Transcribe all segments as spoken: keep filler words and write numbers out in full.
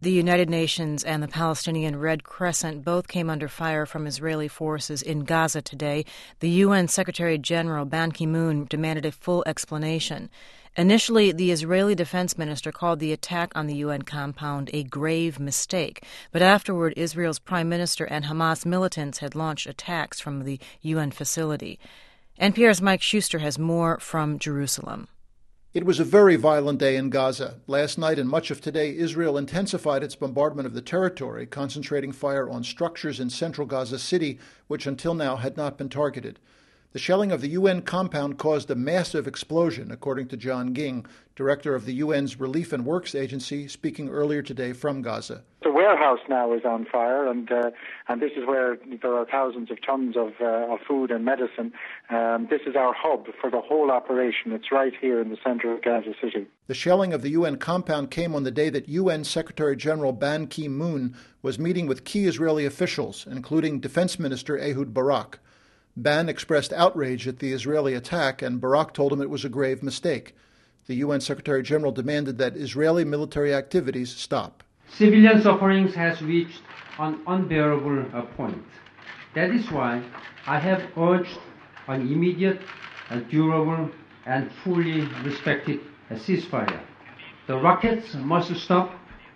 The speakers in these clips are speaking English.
The United Nations and the Palestinian Red Crescent both came under fire from Israeli forces in Gaza today. The U N Secretary-General Ban Ki-moon demanded a full explanation. Initially, the Israeli defense minister called the attack on the U N compound a grave mistake, but afterward Israel's prime minister and Hamas militants had launched attacks from the U N facility. N P R's Mike Schuster has more from Jerusalem. It was a very violent day in Gaza. Last night and much of today, Israel intensified its bombardment of the territory, concentrating fire on structures in central Gaza City, which until now had not been targeted. The shelling of the U N compound caused a massive explosion, according to John Ging, director of the U N's Relief and Works Agency, speaking earlier today from Gaza. The warehouse now is on fire, and uh, and this is where there are thousands of tons of, uh, of food and medicine. Um, this is our hub for the whole operation. It's right here in the center of Gaza City. The shelling of the U N compound came on the day that U N Secretary-General Ban Ki-moon was meeting with key Israeli officials, including Defense Minister Ehud Barak. Ban expressed outrage at the Israeli attack, and Barak told him it was a grave mistake. The U N Secretary-General demanded that Israeli military activities stop. Civilian sufferings has reached an unbearable uh, point. That is why I have urged an immediate, and durable, and fully respected uh, ceasefire. The rockets must stop,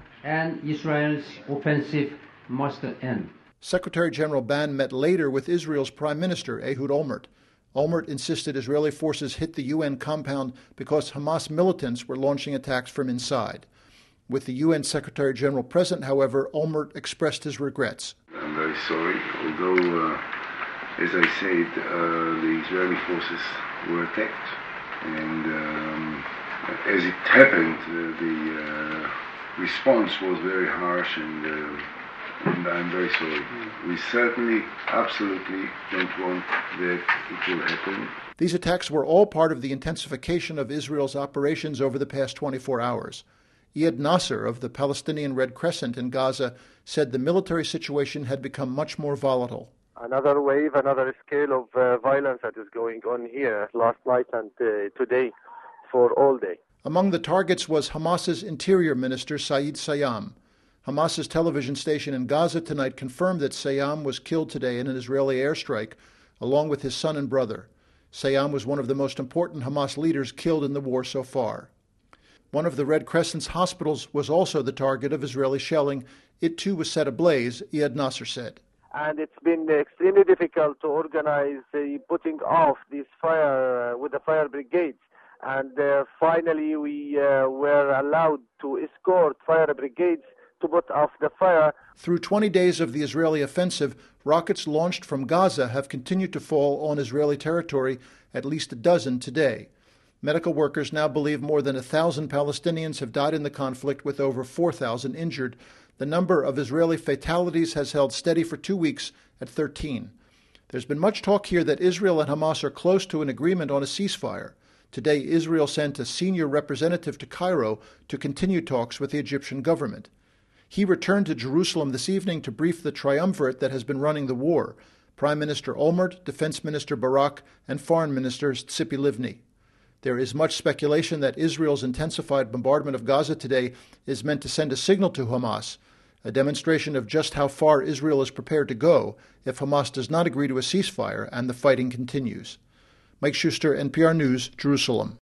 and Israel's offensive must end. Secretary-General Ban met later with Israel's Prime Minister, Ehud Olmert. Olmert insisted Israeli forces hit the U N compound because Hamas militants were launching attacks from inside. With the U N Secretary-General present, however, Olmert expressed his regrets. I'm very sorry, although, uh, as I said, uh, the Israeli forces were attacked. And um, as it happened, uh, the uh, response was very harsh, and uh, And I'm very sorry. We certainly, absolutely don't want that it will happen. These attacks were all part of the intensification of Israel's operations over the past twenty-four hours. Iyad Nasser of the Palestinian Red Crescent in Gaza said the military situation had become much more volatile. Another wave, another scale of uh, violence that is going on here last night and uh, today for all day. Among the targets was Hamas's Interior Minister Said Sayam. Hamas's television station in Gaza tonight confirmed that Sayam was killed today in an Israeli airstrike, along with his son and brother. Sayam was one of the most important Hamas leaders killed in the war so far. One of the Red Crescent's hospitals was also the target of Israeli shelling. It too was set ablaze, Iyad Nasser said. And it's been extremely difficult to organize the putting off this fire uh, with the fire brigades. And uh, finally we uh, were allowed to escort fire brigades to put off the fire. Through twenty days of the Israeli offensive, rockets launched from Gaza have continued to fall on Israeli territory, at least a dozen today. Medical workers now believe more than a thousand Palestinians have died in the conflict, with over four thousand injured. The number of Israeli fatalities has held steady for two weeks at thirteen. There's been much talk here that Israel and Hamas are close to an agreement on a ceasefire. Today, Israel sent a senior representative to Cairo to continue talks with the Egyptian government. He returned to Jerusalem this evening to brief the triumvirate that has been running the war: Prime Minister Olmert, Defense Minister Barak, and Foreign Minister Tzipi Livni. There is much speculation that Israel's intensified bombardment of Gaza today is meant to send a signal to Hamas, a demonstration of just how far Israel is prepared to go if Hamas does not agree to a ceasefire and the fighting continues. Mike Schuster, N P R News, Jerusalem.